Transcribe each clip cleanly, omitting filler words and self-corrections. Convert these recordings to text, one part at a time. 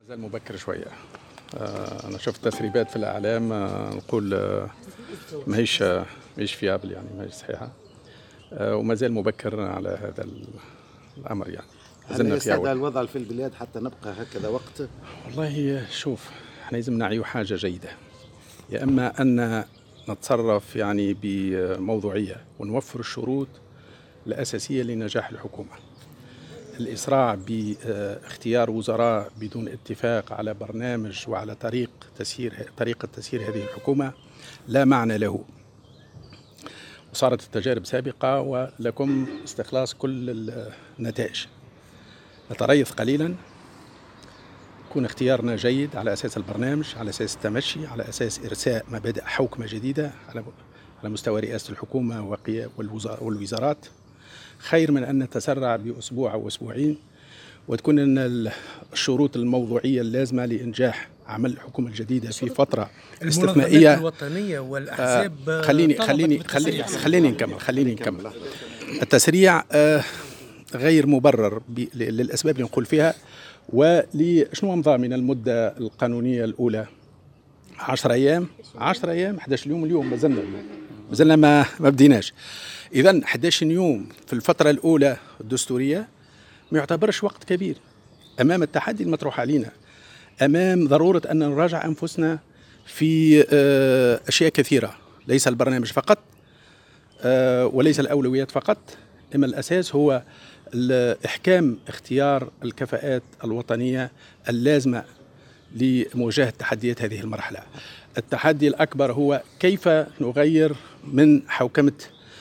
زال مبكر شوية. أنا شفت تسريبات في الإعلام، نقول ماهيش فيابل، يعني ماهيش صحيحة، وما زال مبكر على هذا الأمر. يعني هل يستدعي الوضع في البلاد حتى نبقى هكذا وقت؟ والله شوف، احنا لازم نعيو حاجة جيدة، يا إما أن نتصرف يعني بموضوعية ونوفر الشروط الأساسية لنجاح الحكومة. الإسراع باختيار وزراء بدون اتفاق على برنامج وعلى طريقة تسيير هذه الحكومة لا معنى له. وصارت التجارب سابقة ولكم استخلاص كل النتائج. نتريث قليلا، يكون اختيارنا جيد على أساس البرنامج، على أساس التمشي، على أساس إرساء مبادئ حوكمة جديدة على مستوى رئاسة الحكومة والوزارات، خير من أن نتسرع بأسبوع أو أسبوعين وتكون أن الشروط الموضوعية اللازمة لإنجاح عمل الحكومة الجديدة في فترة استثنائية. الوطنية والأحزاب خليني نكمل. التسريع غير مبرر للأسباب اللي نقول فيها. ولشنو مضى من المدة القانونية الأولى 10 أيام 11 يوم، اليوم ما زلنا ما بديناش. إذن 11 يوم في الفترة الأولى الدستورية ما يعتبرش وقت كبير أمام التحدي المطروح علينا، أمام ضرورة أن نراجع أنفسنا في أشياء كثيرة، ليس البرنامج فقط وليس الأولويات فقط، إما الأساس هو إحكام اختيار الكفاءات الوطنية اللازمة لمواجهة تحديات هذه المرحلة. التحدي الأكبر هو كيف نغير من حوكمة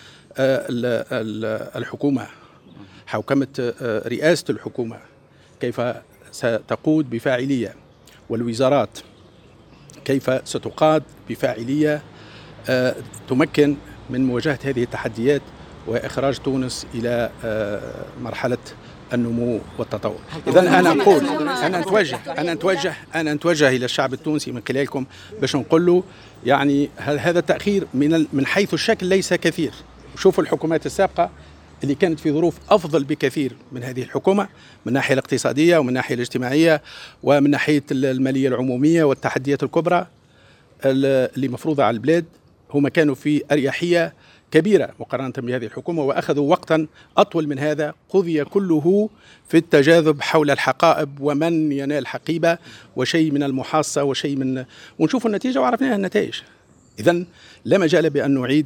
الحكومة، حوكمة رئاسة الحكومة، كيف ستقود بفاعلية، والوزارات كيف ستقاد بفاعلية تمكن من مواجهة هذه التحديات وإخراج تونس إلى مرحلة النمو والتطور. إذن أنا أقول أنا نتوجه إلى الشعب التونسي من خلالكم باش نقول له يعني هذا التأخير من حيث الشكل ليس كثير. شوفوا الحكومات السابقة اللي كانت في ظروف أفضل بكثير من هذه الحكومة، من الناحية الاقتصادية ومن الناحية الاجتماعية ومن ناحية المالية العمومية والتحديات الكبرى اللي مفروضة على البلاد، هم كانوا في أريحية كبيرة مقارنة بهذه الحكومة، وأخذوا وقتا أطول من هذا قضي كله في التجاذب حول الحقائب ومن ينال حقيبة وشيء من المحاصة ونشوف النتيجة وعرفنا النتائج. إذن لا مجال بأن نعيد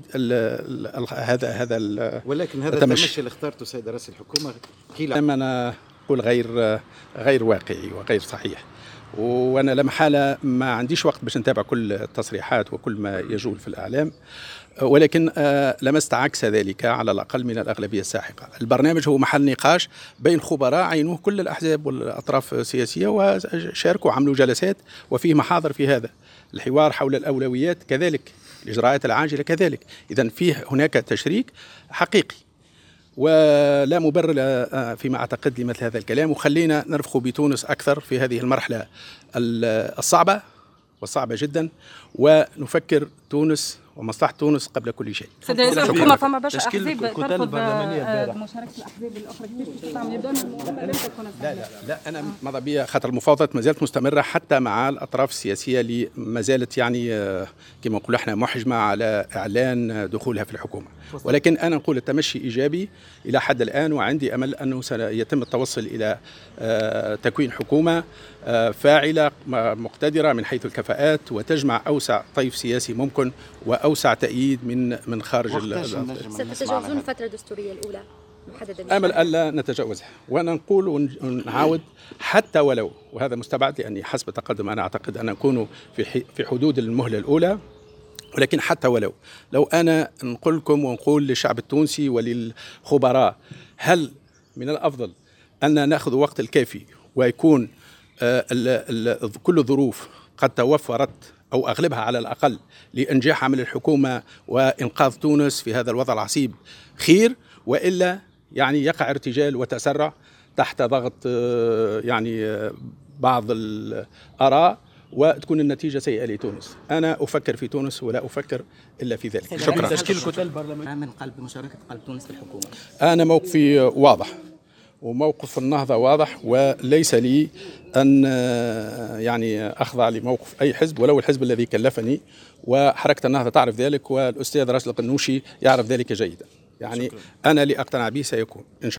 هذا ولكن هذا التمشي اللي اخترته سيد رئيس الحكومة قيل أنا أقول غير واقعي وغير صحيح، وأنا لا محالة ما عنديش وقت باش نتابع كل التصريحات وكل ما يجول في الإعلام، ولكن لمست عكس ذلك على الأقل من الأغلبية الساحقة. البرنامج هو محل نقاش بين خبراء عينوه كل الأحزاب والأطراف السياسية وشاركوا، عملوا جلسات وفيه محاضر في هذا الحوار حول الأولويات، كذلك الإجراءات العاجلة كذلك. إذن فيه هناك تشريك حقيقي ولا مبرر فيما أعتقد لمثل هذا الكلام، وخلينا نرفق بتونس أكثر في هذه المرحلة الصعبة والصعبة جدا، ونفكر تونس ومصلحة تونس قبل كل شيء. سيد رئيس الحكومة، فما برشا أحزاب ترفض مشاركة الأحزاب الأخرى، كيف تعمل لا أنا ماذا بيا خاطر المفاوضات ما زالت مستمرة حتى مع الأطراف السياسية اللي ما زالت يعني كما نقول احنا محجمة على إعلان دخولها في الحكومة، ولكن أنا نقول التمشي إيجابي إلى حد الآن، وعندي أمل أنه سيتم التوصل إلى تكوين حكومة فاعلة مقتدرة من حيث الكفاءات وتجمع أوسع طيف سياسي ممكن وأوسع تأييد من خارج. ستتجاوزون الفترة الدستورية الأولى محددة؟ أمل ألا نتجاوزها، وأنا نقول ونعاود حتى ولو، وهذا مستبعد لأني حسب تقدم أنا أعتقد أن نكون في حدود المهلة الأولى، ولكن حتى لو أنا نقول لكم ونقول للشعب التونسي وللخبراء، هل من الأفضل أن نأخذ وقت الكافي ويكون كل الظروف قد توفرت أو أغلبها على الأقل لإنجاح عمل الحكومة وإنقاذ تونس في هذا الوضع العصيب خير، وإلا يعني يقع ارتجال وتسرع تحت ضغط يعني بعض الآراء وتكون النتيجة سيئة لتونس. أنا أفكر في تونس ولا أفكر إلا في ذلك. شكرا. تشكيل كتل البرلمان من قلب مشاركة قلب تونس في الحكومة. أنا موقفي واضح، وموقف النهضة واضح، وليس لي أن يعني أخضع لموقف أي حزب ولو الحزب الذي كلفني، وحركة النهضة تعرف ذلك، والأستاذ راشد القنوشي يعرف ذلك جيدا. يعني أنا لأقتنع به سيكون إن شاء الله.